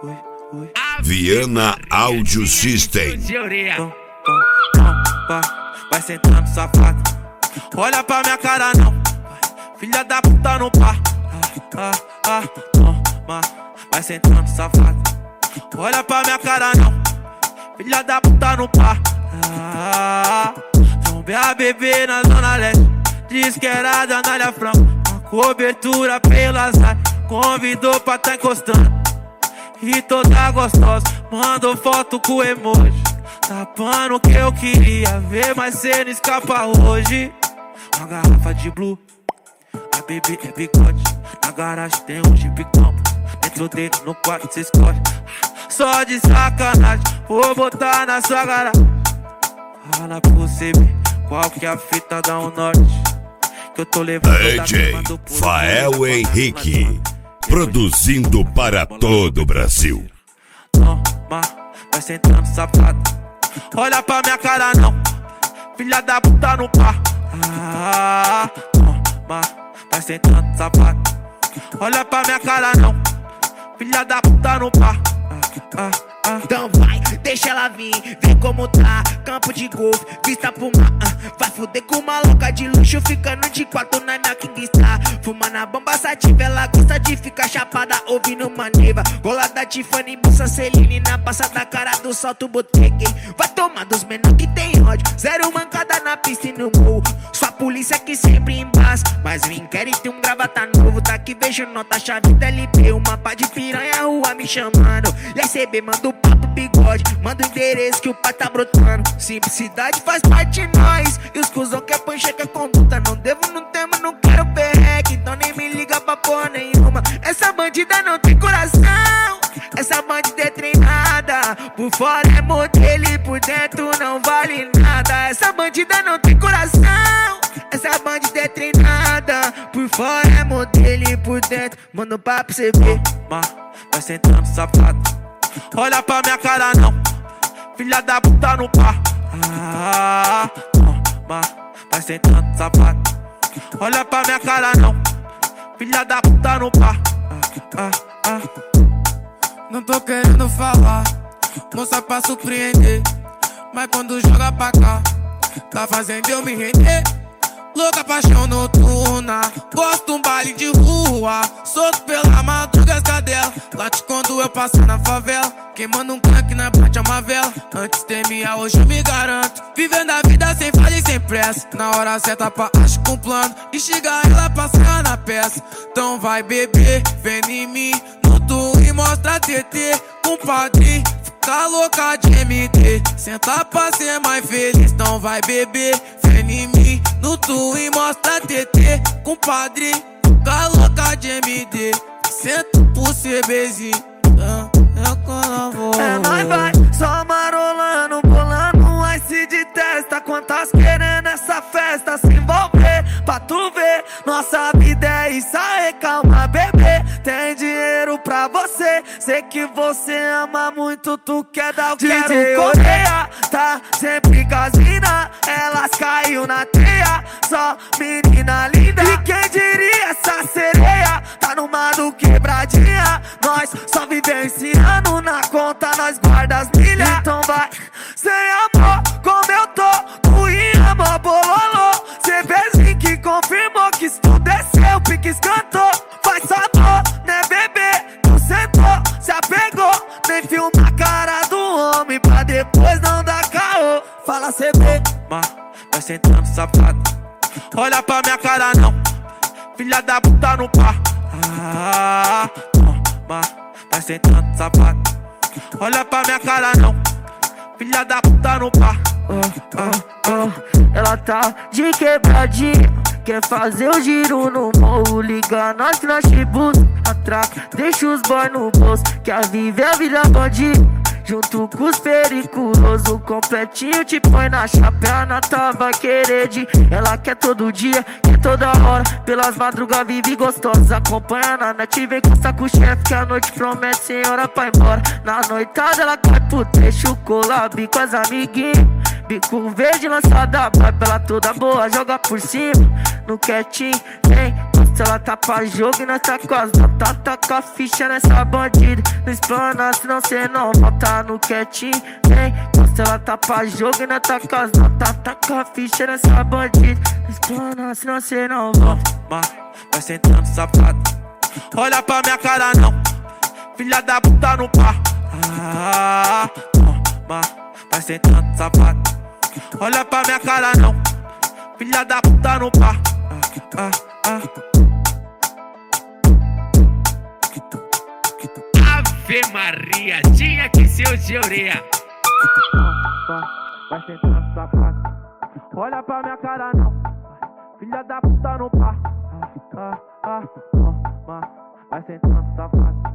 Viana Audio System. Vai sentando, safado. Olha pra minha cara não, filha da puta não pá. Vai sentando, safado. Olha pra minha cara não, filha da puta não pá. Zombie a bebê na zona leste, diz que era da Anália Franco. A cobertura pelas áreas, convidou pra tá encostando. E toda gostosa, mandou foto com emoji, tapando o que eu queria ver, mas cê não escapa hoje. Uma garrafa de blue, a bebê é bigode. Na garagem tem um Jeep Campo, dentro dele no quarto cê escolhe. Só de sacanagem, vou botar na sua garagem. Fala pra você ver qual que é a fita da norte, que eu tô levando DJ Fael Henrique, produzindo para todo o Brasil. Toma, vai sentando, safado. Olha pra minha cara não, filha da puta no pá. Toma, vai sentando, safado. Olha pra minha cara não, filha da puta no pá. Então vai, deixa ela vir, vê como tá. Campo de golfe, vista pro mar. Vai fuder com uma louca de luxo, ficando de quatro na minha Kingstar. Fuma na bomba sativa, ela gosta de ficar chapada ouvindo Maneva. Gola da Tiffany, bolsa Celine, na passa da cara do salto botequei. Vai tomar dos menor que tem ódio, zero mancada na pista e no morro. Sua polícia que sempre embaça, mas o inquérito um gravata novo. Daqui vejo nota, chave da LP, uma pá de piranha, rua me chamando. E aí CB manda o papo bigode, manda o endereço que o pai tá brotando. Simplicidade faz parte de nós, e os cuzão quer pancheca conduta. Não devo, não temo, não quero perreque, então nem me liga pra porra nenhuma. Essa bandida não tem coração, essa bandida é treinada. Por fora é modelo e por dentro não vale nada. Essa bandida não tem coração, essa bandida é treinada. Por fora é modelo e por dentro manda um papo pra você ver. Vai sentando, safado. Olha pra minha cara não, filha da puta no pá. Toma, vai sentando, safado. Olha pra minha cara não, filha da puta no pá. Não tô querendo falar, moça pra surpreender, mas quando joga pra cá, tá fazendo eu me render. Louca paixão noturna, gosto um baile de rua, solto pela madruga as cadelas, late quando eu passo na favela, queimando um crack na parte uma vela. Antes temia, hoje eu me garanto, vivendo a vida sem falha e sem pressa. Na hora certa pra acho com plano, e chega ela passar na peça. Então vai beber, vem em mim, no tu e mostra TT, compadre. Tá louca de MD, senta pra ser mais feliz. Então vai beber, vem em mim, no tu e mostra TT, compadre. Tá louca de MD, senta pro CBzinho. É nóis vai, só marolando, bolando um ice de testa. Quantas querendo essa festa se envolver, pra tu ver. Nossa vida é isso aí, calma bebê. Tem dinheiro pra você, sei que você ama muito, tu quer dar o quero Coreia. Tá sempre com as mina, elas caiu na teia. Só menina linda, e quem diria essa sereia tá numa do quebradinha. Nós só vivenciando, na conta nós guarda as milhas. Então vai, sem amor, como eu tô, tu e amor bololô. CBzinho que confirmou que isso tudo é seu, pique escantou. Faz sabor, né bebê, tu sentou, se apegou. Nem filma a cara do homem pra depois não dar caô. Fala CB, vai sentando, safado. Olha pra minha cara não, filha da puta no pá. Toma, vai sentando, safado. Olha pra minha cara não, filha da puta no pá. Ela tá de quebradinha, quer fazer o giro no morro. Liga nós que nós te busca, atraca, deixa os boy no bolso. Quer viver a vida bandida, junto com os periculosos. Completinho te põe na chapéu, na vai querer de. Ela quer todo dia, quer toda hora, pelas madrugas vive gostosa. Acompanha na net, vem costa com o chefe, que a noite promete sem hora pra ir embora. Na noitada ela cai pro trecho, collab com as amiguinhas. Bico verde lançada, vai pela toda boa, joga por cima. No quietinho, vem. Se ela tá pra jogo e nós tá com as notas. Taca a ficha nessa bandida. Não explana, senão cê não volta. No quietinho, vem. Se ela tá pra jogo e nós tá com as notas. Taca a ficha nessa bandida. Não explana, senão cê não volta. Vai sentando safado. Olha pra minha cara não, filha da puta no par. Vai sentando safado. Olha pra minha cara não, filha da puta no par. Ave Maria, tinha que ser o de orelha. Vai sentando safado. Olha pra minha cara não, filha da puta no par. Vai sentando safado.